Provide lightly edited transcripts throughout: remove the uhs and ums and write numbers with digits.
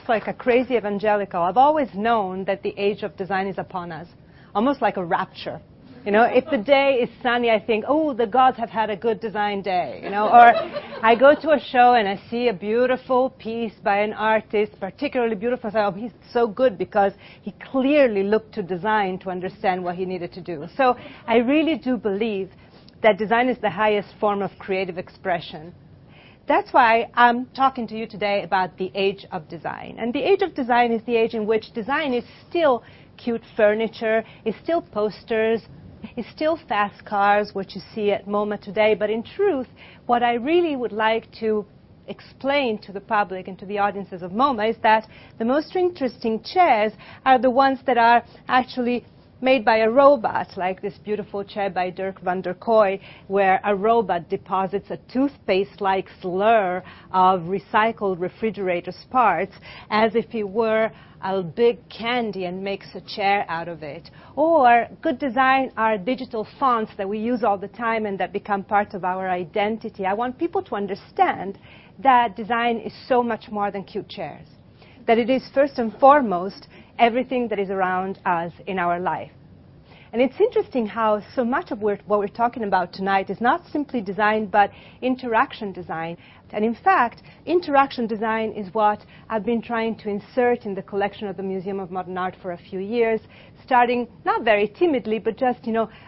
almost like a crazy evangelical, I've always known that the age of design is upon us, almost like a rapture. You know, if the day is sunny, I think, oh, the gods have had a good design day, you know. Or I go to a show and I see a beautiful piece by an artist, particularly beautiful. I say, oh, he's so good because he clearly looked to design to understand what he needed to do. So I really do believe that design is the highest form of creative expression. That's why I'm talking to you today about the age of design. And the age of design is the age in which design is still cute furniture, is still posters, is still fast cars, what you see at MoMA today. But in truth, what I really would like to explain to the public and to the audiences of MoMA is that the most interesting chairs are the ones that are actually made by a robot, like this beautiful chair by Dirk van der Kooi, where a robot deposits a toothpaste-like slur of recycled refrigerator parts as if it were a big candy and makes a chair out of it. Or good design are digital fonts that we use all the time and that become part of our identity. I want people to understand that design is so much more than cute chairs, that it is first and foremost everything that is around us in our life. And it's interesting how so much of what we're talking about tonight is not simply design, but interaction design. And in fact, interaction design is what I've been trying to insert in the collection of the Museum of Modern Art for a few years, starting not very timidly, but just,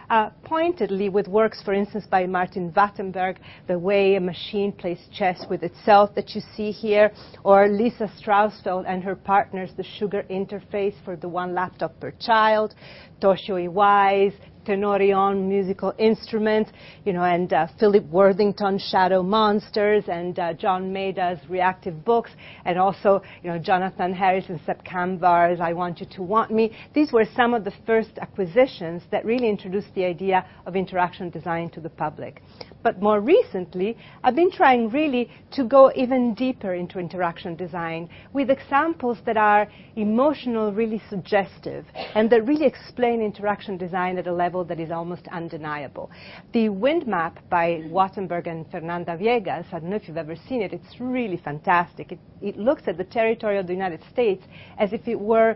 pointedly with works, for instance, by Martin Wattenberg, the way a machine plays chess with itself that you see here, or Lisa Strausfeld and her partners, the sugar interface for the one laptop per child, Toshio Iwai's Tenorion musical instruments, and Philip Worthington Shadow Monsters, and John Maida's Reactive Books, and also, Jonathan Harris and Sepp Kamvar's I Want You to Want Me. These were some of the first acquisitions that really introduced the idea of interaction design to the public. But more recently, I've been trying really to go even deeper into interaction design with examples that are emotional, really suggestive, and that really explain interaction design at a level that is almost undeniable. The wind map by Wattenberg and Fernanda Viegas, I don't know if you've ever seen it, it's really fantastic. It looks at the territory of the United States as if it were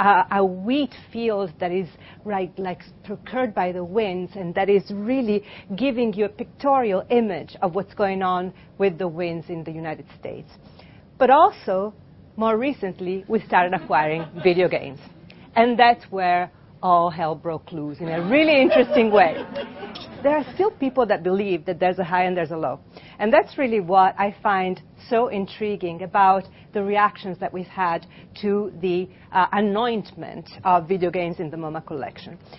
a wheat field that is like procured by the winds, and that is really giving you a pictorial image of what's going on with the winds in the United States. But also, more recently, we started acquiring video games. And that's where all hell broke loose in a really interesting way. There are still people that believe that there's a high and there's a low. And that's really what I find so intriguing about the reactions that we've had to the anointment of video games in the MoMA collection.